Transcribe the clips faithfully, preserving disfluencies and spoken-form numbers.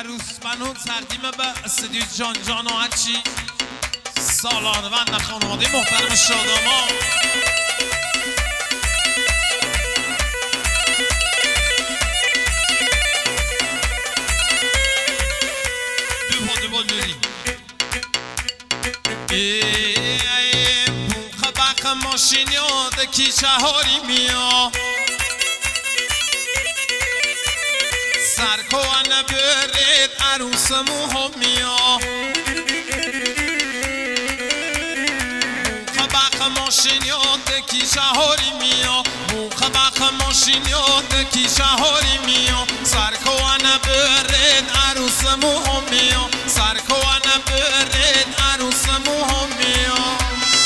عروس منو تقدیم به استودیو جان جان و هرچی سالارون در خانواده محترم شاداما. دو پا دو با دوری ای بوخ بخ ماشین یاد کی چهاری میا سرکوان برید عروس موها میا بوخ بخ ماشین یاد کی چهاری میا بوخ بخ ماشین یاد کی چهاری میا سرکوان برید عروس موها میا سرکوان برید عروس موها میا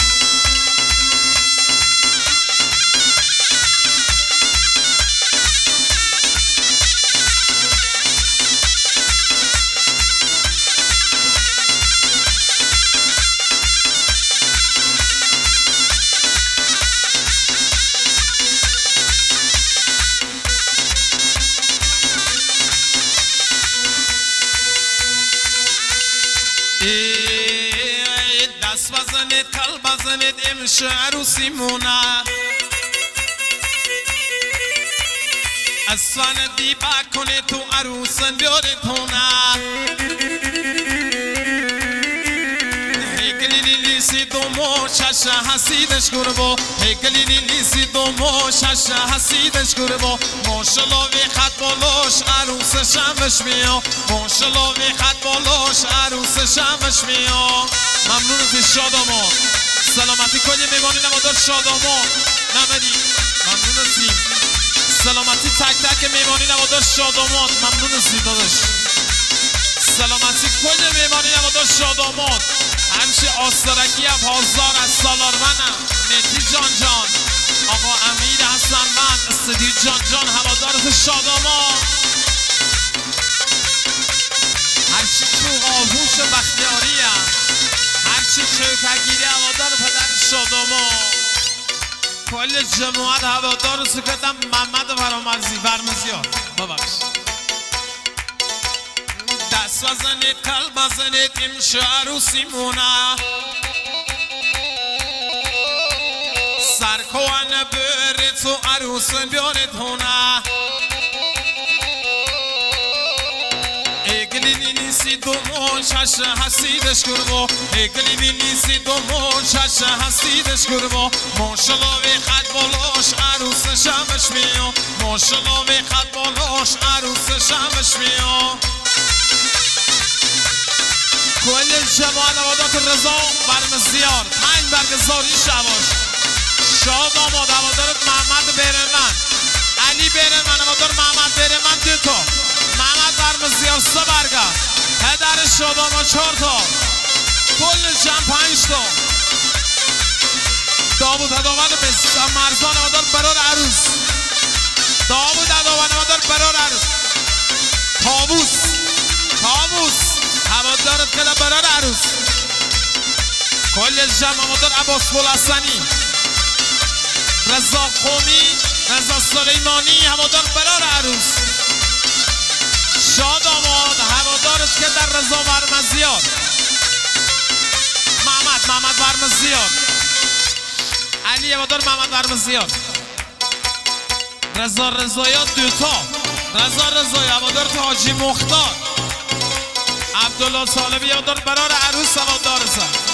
دست بزنید کل بزنید امشه عروسی مونه اسفن دیبا کنید تو عروسن بیارید هونه هیکلی لیلیسی دو مو ششه حسیدش گربا هیکلی لیلیسی دو مو ششه حسیدش گربا ماشالله وی خط بالاش عروس شمش میا ماشالله وی خط بالاش عروس شمش میا. ممنون از شاداما سلامتی کنی میمانی نمادار شاداما نمدی ممنون ازی سلامتی تک تک میمانی نمادار شادامات ممنون ازی دادش سلامتی کنی میمانی نمادار شادامات همچه آسترکی هم هزار از سالار منم نتی جان جان آقا امیر حسن من استودیو جان جان هوادارت شاداما هرچی چوغ آهوش بختیاری هم هرچی چوکگیری هوادار پدر شاداما کل جماعت هوادار سکتم محمد فرامرزی فرمزی ها ببخش دست بزنید کل بزنید امشه عروسی مونه سرکوان برید تو عروس بیارید هونه ایگلی نیسی دو مو ششه حسیدش کربا ایگلی نیسی دو مو ششه حسیدش کربا ماشالله وی خط بالاش عروس شمش میا ماشالله وی خط بالاش عروس شمش میا. کل جماعت هوادارت رضا برمزیار پنج برگ زاری شواش شاد آماد هوادارت محمد بیرمن علی بیرمن هوادار محمد بیرمن دو تا محمد برمزیار سه برگه پدر شاداما چهار تا کل جمع پنج تا داوود هداوند مرزان هوادار برار عروس داوود هداوند هوادار برار عروس کابوس کابوس هوادارت کلا برار عروس کل جمع هوادار عباس بولحسنی رضا قومی رضا سلیمانی هوادار برار عروس شاد آماد هوادارش که در رضا برمزیار محمد محمد برمزیار علی هوادار محمد برمزیار رضا رضایات دوتا رضا رضای هوادار تو حاجی مختار عبدالله طالبی هوادار برار عروس هوادارسه